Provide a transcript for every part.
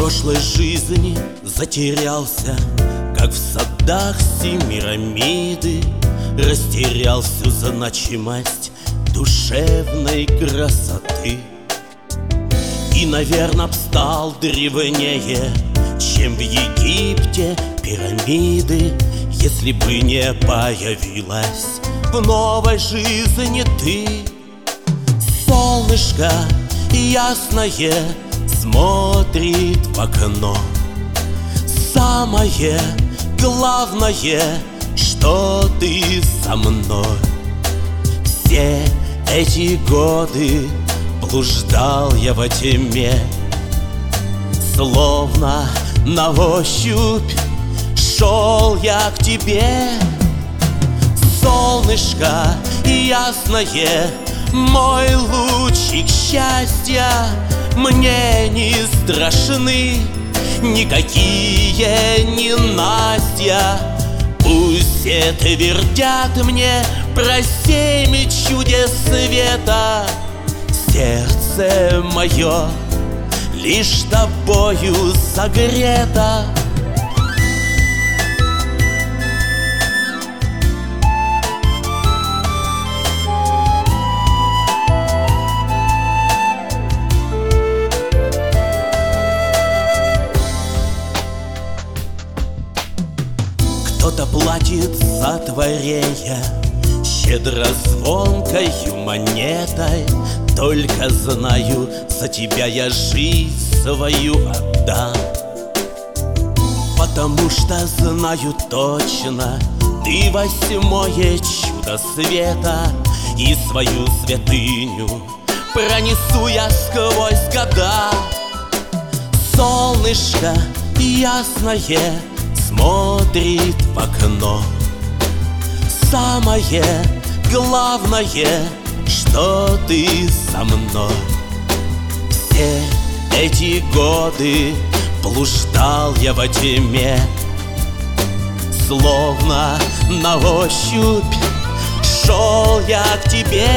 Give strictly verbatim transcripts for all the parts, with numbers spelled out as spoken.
прошлой жизни затерялся, как в садах Семирамиды. Растерял всю значимость душевной красоты. И, наверно, б стал древнее, чем в Египте пирамиды, если бы не появилась в новой жизни ты. Солнышко ясное смотрит в окно. Самое главное, что ты со мной. Все эти годы блуждал я во тьме, словно на ощупь шел я к тебе. Солнышко ясное, мой лучик счастья, мне не страшны никакие ненастья. Пусть это вердят мне про семь чудес света. Сердце мое лишь тобою согрето. Кто-то платит за творенье щедро звонкою монетой. Только знаю, за тебя я жизнь свою отдам, потому что знаю точно, ты восьмое чудо света, и свою святыню пронесу я сквозь года. Солнышко ясное смотрит в окно. Самое главное, что ты со мной. Все эти годы блуждал я во тьме, словно на ощупь шел я к тебе.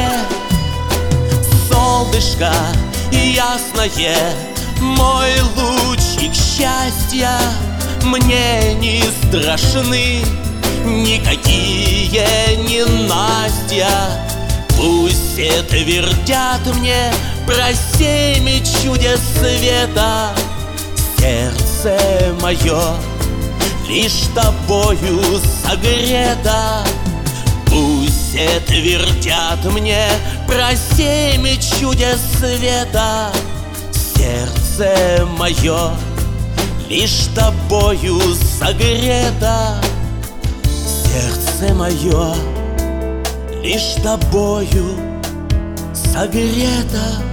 Солнышко ясное, мой лучик счастья, мне не страшны никакие ненастья. Пусть это вердят мне про семь чудес света. Сердце мое лишь тобою согрето. Пусть это вердят мне про семь чудес света. Сердце мое лишь тобою согрето. Сердце мое лишь тобою согрето.